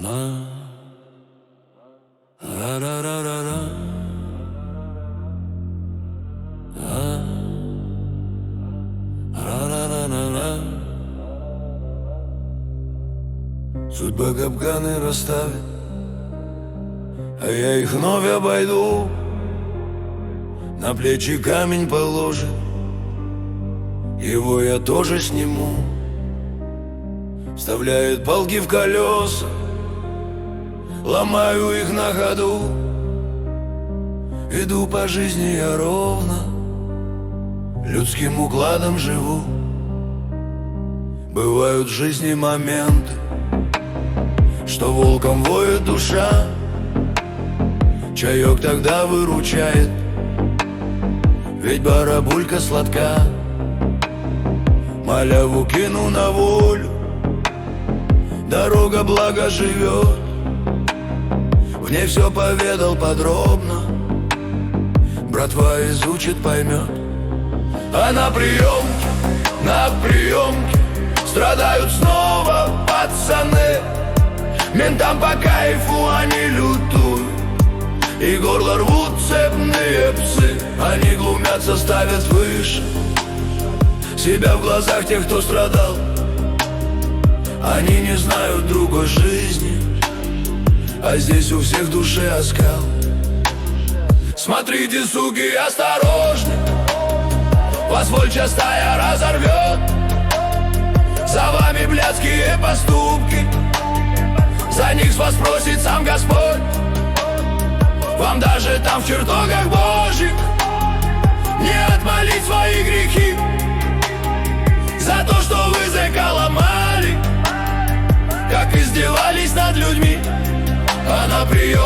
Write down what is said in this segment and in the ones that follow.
Судьба капканы расставит, а я их вновь обойду. На плечи камень положит, его я тоже сниму. Вставляет палки в колеса, ломаю их на ходу. Иду по жизни я ровно, людским укладом живу. Бывают в жизни моменты, что волком воет душа. Чаек тогда выручает, ведь барабулька сладка. Маляву кину на волю, дорога благо живет. В ней все поведал подробно, братва изучит, поймет. А на приемке страдают снова пацаны. Ментам по кайфу они лютуют, и горло рвут цепные псы. Они глумятся, ставят выше себя в глазах тех, кто страдал. Они не знают другой жизни, а здесь у всех в душе оскал. Смотрите, суки, осторожны, вас волчья стая разорвет. За вами блядские поступки, за них с вас просит сам Господь. Вам даже там в чертогах Божьих не отмолить свои грехи за то, что вы языка ломали, как издевались над людьми. А на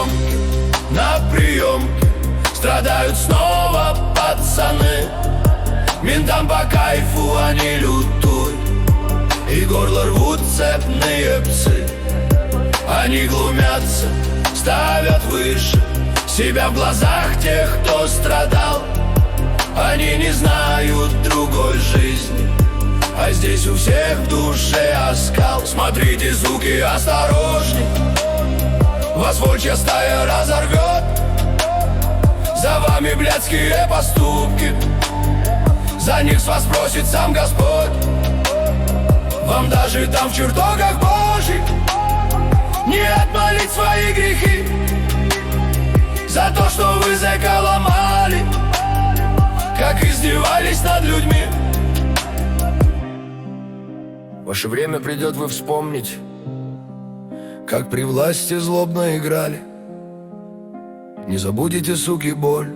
приемке страдают снова пацаны. Ментам по кайфу они лютуют, и горло рвут цепные псы. Они глумятся, ставят выше себя в глазах тех, кто страдал. Они не знают другой жизни, а здесь у всех в душе оскал. Смотрите, суки, осторожней, вас волчья стая разорвет. За вами блядские поступки, за них с вас просит сам Господь. Вам даже там в чертогах Божьих не отмолить свои грехи за то, что вы языка ломали, как издевались над людьми. Ваше время придет, вы вспомните, как при власти злобно играли. Не забудете, суки, боль.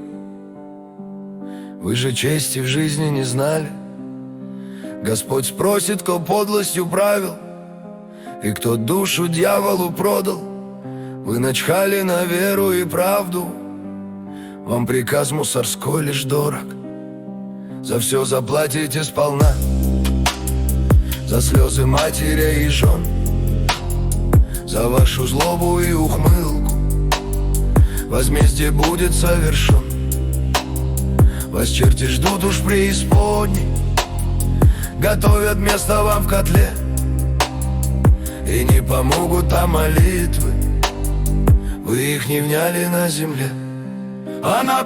Вы же чести в жизни не знали. Господь спросит, кто подлостью правил и кто душу дьяволу продал. Вы начхали на веру и правду, вам приказ мусорской лишь дорог. За все заплатите сполна, за слезы матери и жен, за вашу злобу и ухмылку возмездие будет совершен. Вас черти ждут уж преисподней, готовят место вам в котле, и не помогут там молитвы, вы их не вняли на земле. А на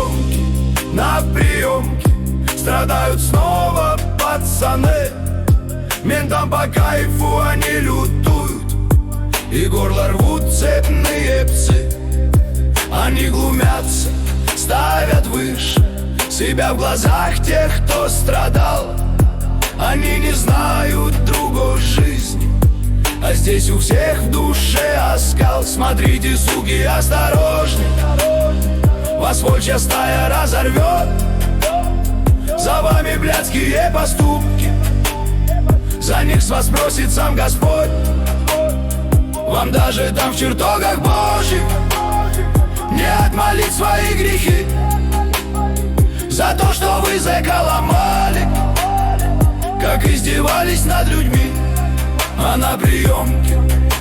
приемке страдают снова пацаны. Ментам по кайфу они лютуют, и горло рвут цепные псы. Они глумятся, ставят выше себя в глазах тех, кто страдал. Они не знают другой жизни, а здесь у всех в душе оскал. Смотрите, суки, осторожней, вас волчья стая разорвет. За вами блядские поступки, за них с вас просит сам Господь. Вам даже там в чертогах Божьих не отмолить свои грехи за то, что вы языка ломали, как издевались над людьми. А на приемке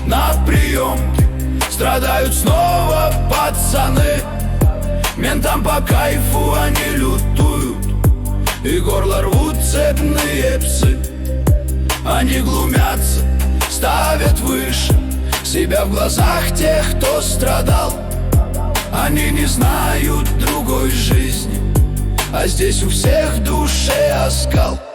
страдают снова пацаны. Ментам по кайфу они лютуют, и горло рвут цепные псы. Они глумятся, ставят выше себя в глазах тех, кто страдал. Они не знают другой жизни, а здесь у всех в душе оскал.